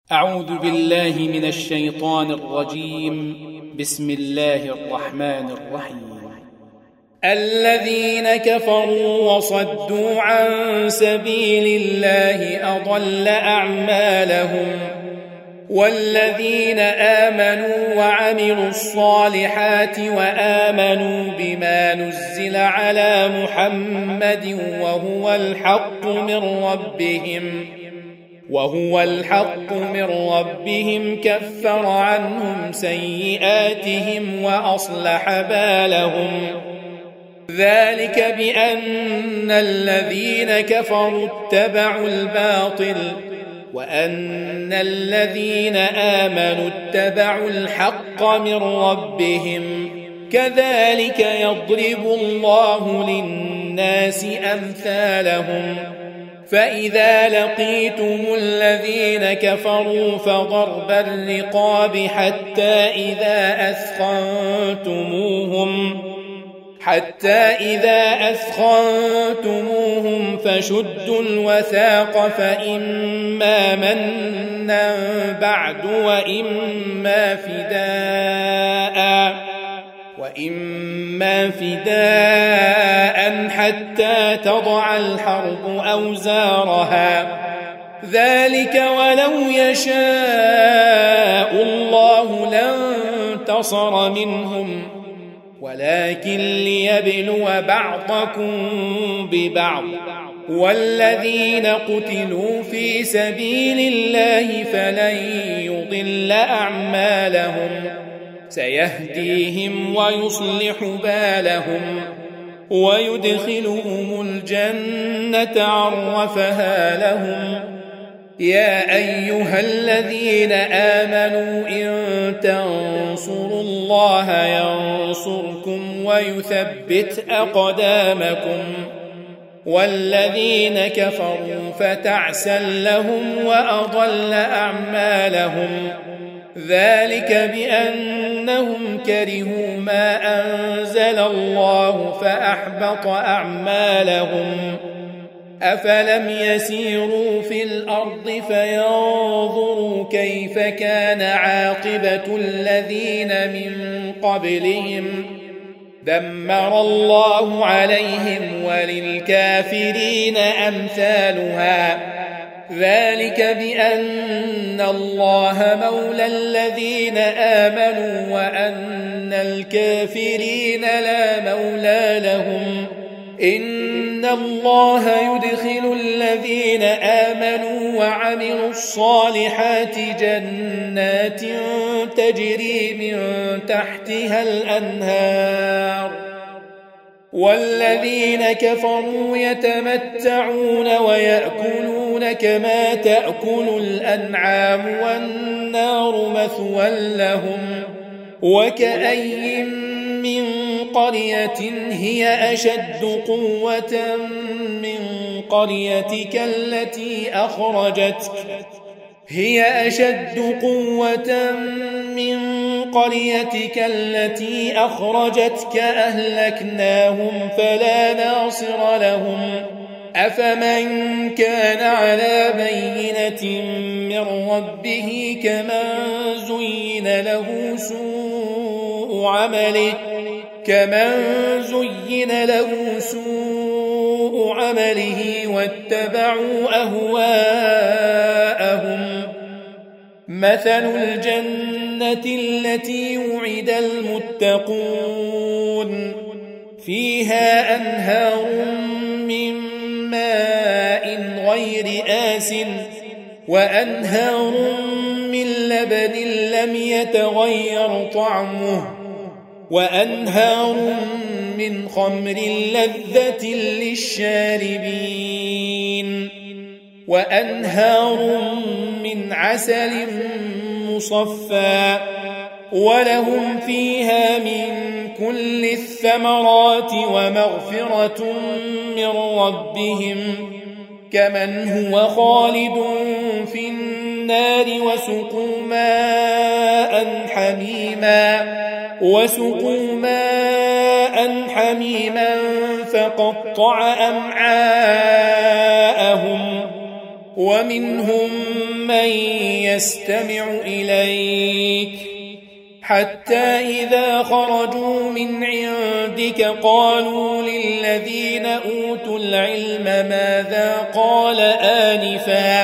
أعوذ بالله من الشيطان الرجيم. بسم الله الرحمن الرحيم. الذين كفروا وصدوا عن سبيل الله أضل أعمالهم، والذين آمنوا وعملوا الصالحات وآمنوا بما نزل على محمد وهو الحق من ربهم كفر عنهم سيئاتهم وأصلح بالهم. ذلك بأن الذين كفروا اتبعوا الباطل وأن الذين آمنوا اتبعوا الحق من ربهم. كذلك يضرب الله للناس أمثالهم. فإذا لقيتم الذين كفروا فضرب الرقاب حتى إذا أثخنتموهم فشدوا الوثاق، فإما منا بعد وإما فداء حتى تضع الحرب أوزارها. ذلك ولو يشاء الله لانتصر منهم، ولكن ليبلو بعضكم ببعض. والذين قتلوا في سبيل الله فلن يضل أعمالهم، سيهديهم ويصلح بالهم ويدخلهم الجنة عرفها لهم. يا أيها الذين آمنوا إن تنصروا الله ينصركم ويثبت أقدامكم. والذين كفروا فتعسا لهم وأضل أعمالهم. ذلك بأنهم كرهوا ما أنزل الله فأحبط أعمالهم. أفلم يسيروا في الأرض فينظروا كيف كان عاقبة الذين من قبلهم؟ دمر الله عليهم وللكافرين أمثالها. ذلك بأن الله مولى الذين آمنوا وأن الكافرين لا مولى لهم. إن الله يدخل الذين آمنوا وعملوا الصالحات جنات تجري من تحتها الأنهار، والذين كفروا يتمتعون ويأكلون كما تأكل الأنعام والنار مثوى لهم. وكأي من قرية هي أشد قوة من قريتك التي أخرجتك أهلكناهم فلا ناصر لهم. أفمن كان على بينة من ربه كمن زين له سوء عمله واتبعوا أهواءهم. مثل الجنة التي وعد المتقون فيها أنهار من ماء غير آسٍ وأنهار من لبن لم يتغير طعمه وأنهار من خمر لذة للشاربين وأنهار من عسل مصفى ولهم فيها من كل الثمرات ومغفرة من ربهم كمن هو خالد في النار وسقوا ماء حميما فقطع أمعاءهم ومنهم من يستمع إليك حتى إذا خرجوا من عندك قالوا للذين أوتوا العلم ماذا قال آنفا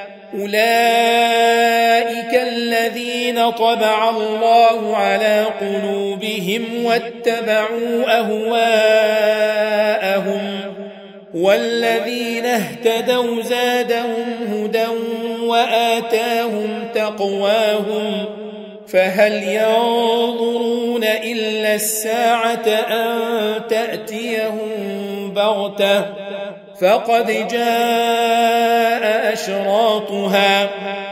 أولئك الذين طبع الله على قلوبهم واتبعوا أهواءهم والذين اهتدوا زادهم هدى وآتاهم تقواهم فهل ينظرون إلا الساعة أن تأتيهم بغتة فقد جاء أشراطها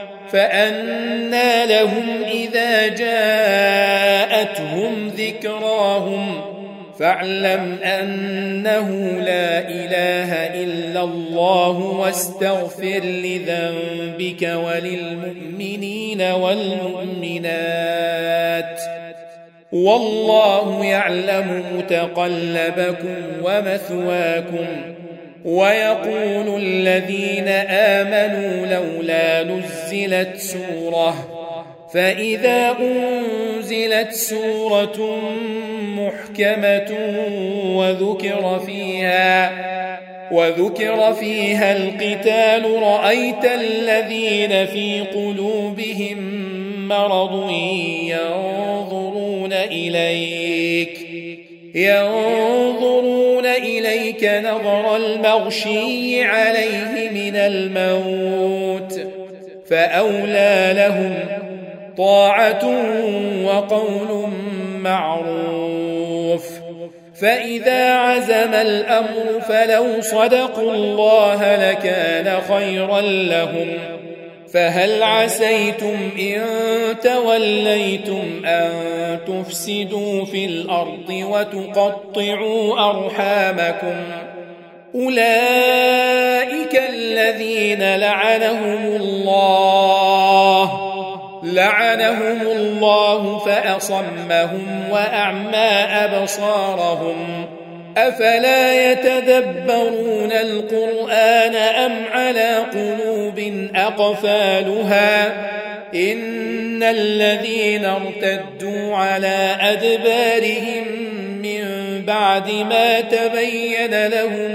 فأنى لهم إذا جاءتهم ذكراهم فاعلم أنه لا إله إلا الله واستغفر لذنبك وللمؤمنين والمؤمنات والله يعلم متقلبكم ومثواكم ويقول الذين آمنوا لولا نزلت سورة فإذا أنزلت سورة محكمة وذكر فيها القتال رأيت الذين في قلوبهم مرض ينظرون إليك نظر المغشي عليه من الموت فأولى لهم طاعة وقول معروف فإذا عزم الأمر فلو صدقوا الله لكان خيرا لهم فهل عسيتم إن توليتم أن تفسدوا في الأرض وتقطعوا أرحامكم أولئك الذين لعنهم الله فأصمهم وأعمى أبصارهم أفلا يتدبرون القرآن أم على قلوب أقفالها إن الذين ارتدوا على أدبارهم من بعد ما تبين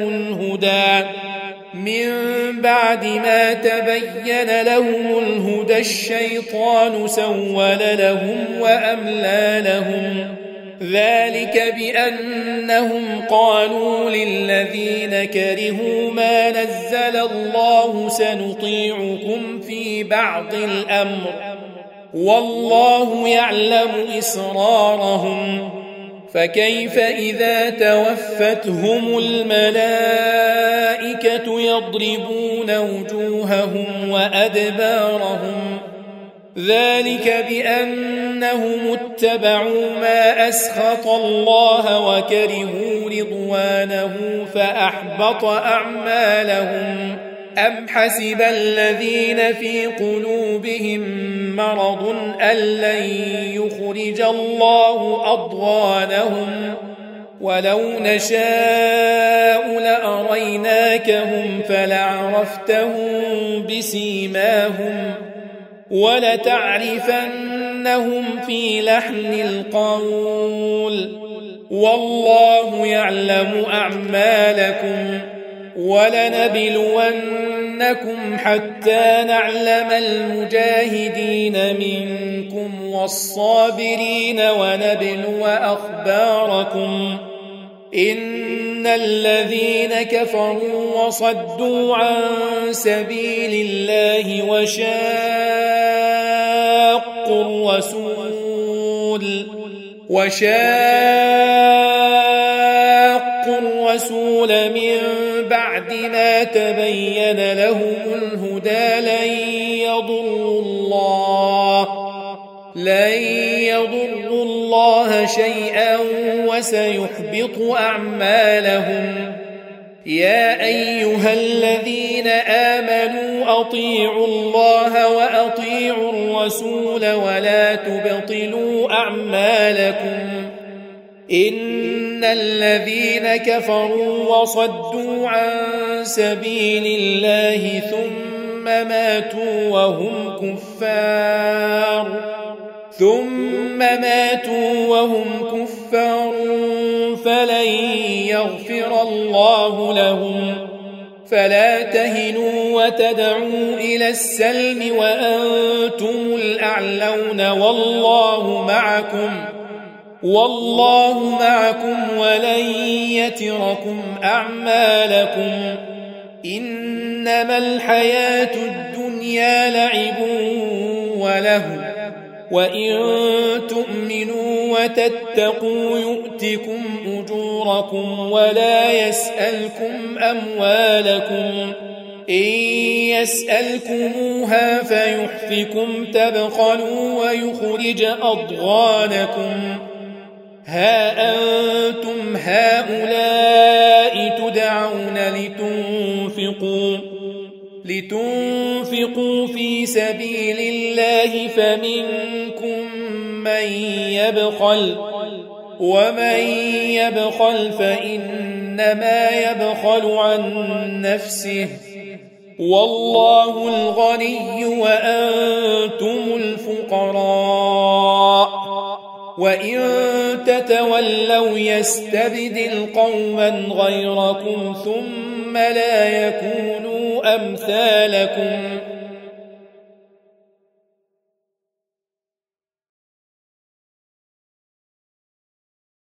لهم الهدى الشيطان سول لهم وأملى لهم ذلك بأنهم قالوا للذين كرهوا ما نزل الله سنطيعكم في بعض الأمر والله يعلم إسرارهم فكيف إذا توفتهم الملائكة يضربون وجوههم وأدبارهم ذلك بأنهم اتبعوا ما أسخط الله وكرهوا رضوانه فأحبط أعمالهم أم حسب الذين في قلوبهم مرض أن لن يخرج الله أضغانهم ولو نشاء لأريناكهم فلعرفتهم بسيماهم ولتعرفنهم في لحن القول والله يعلم أعمالكم ولنبلونكم حتى نعلم المجاهدين منكم والصابرين ونبلو أخباركم إن الذين كفروا وصدوا عن سبيل الله وشاقوا الرسول من بعد ما تبين لهم الهدى لن يضروا الله شيئا وسيحبط أعمالهم يا أيها الذين آمنوا أطيعوا الله وأطيعوا الرسول ولا تبطلوا أعمالكم إن الذين كفروا وصدوا عن سبيل الله ثم ماتوا وهم كفار فلن يغفر الله لهم. فلا تهنوا وتدعوا إلى السلم وأنتم الأعلون والله معكم ولن يتركم أعمالكم. إنما الحياة الدنيا لعب وله وإن تؤمنوا وتتقوا يؤتكم أجوركم ولا يسألكم أموالكم. إن يسألكموها فيحفكم تبخلوا ويخرج أضغانكم. ها أنتم هؤلاء تدعون لتنفقوا في سبيل الله فمنكم من يبخل ومن يبخل فإنما يبخل عن نفسه والله الغني وأنتم الفقراء. وإن تتولوا يستبدل قوما غيركم ثم لا يكونوا أمثالكم.